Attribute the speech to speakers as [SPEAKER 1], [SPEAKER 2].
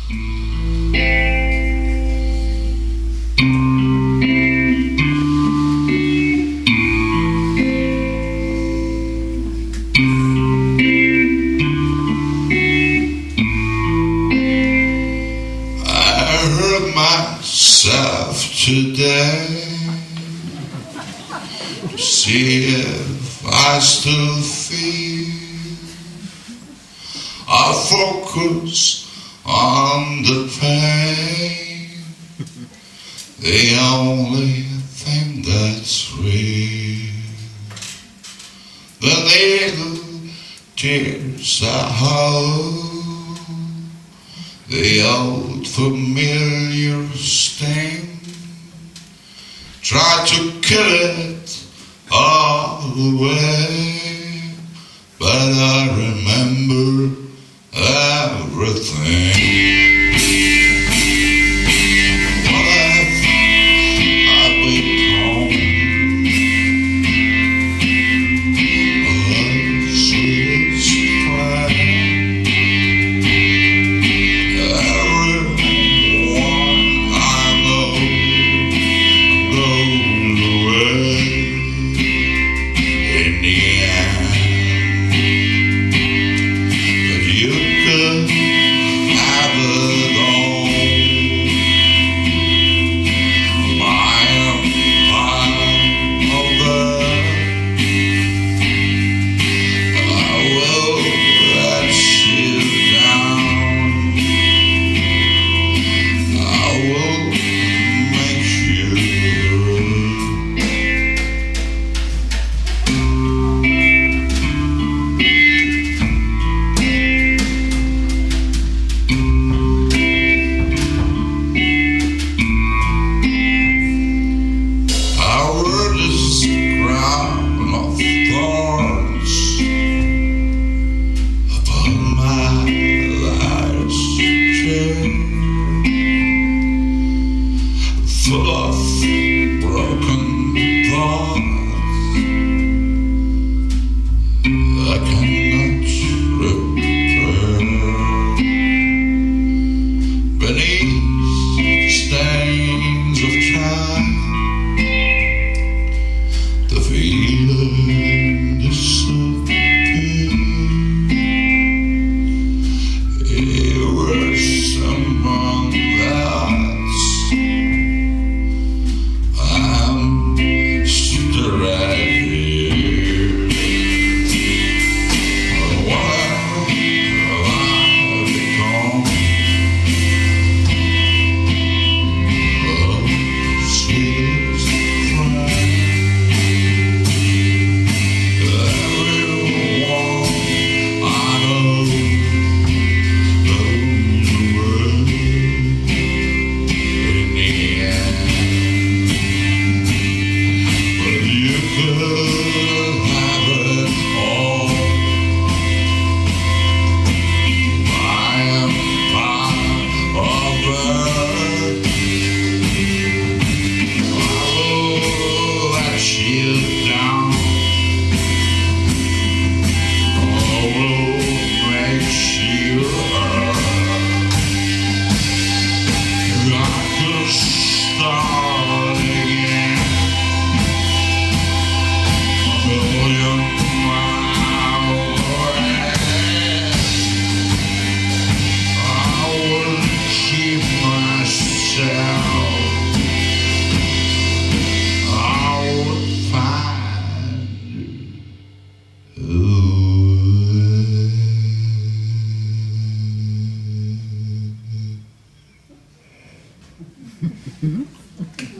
[SPEAKER 1] Myself today, see if I still feel. I focus on the pain, the only thing that's real. The little tears I hold, the old familiar sting, try to kill it all away, but I remember everything. What have I become? The sweetest friend. Everyone I know goes away in the end. But you could have it all. My empire over. I will let you down. I will make you our world is a crown of thorns upon my life's chair, full of broken thoughts I cannot repair. Beneath the stains of time, the feeling disappeared. It was someone else. I'm still right here. What have I become? The sweetest friend. Everyone I know goes away in the end. But you could have it all. My empire of earth. I will let you down. I will make you hurt. I could start again. A million miles away. I would keep myself. I would find you. Ooh.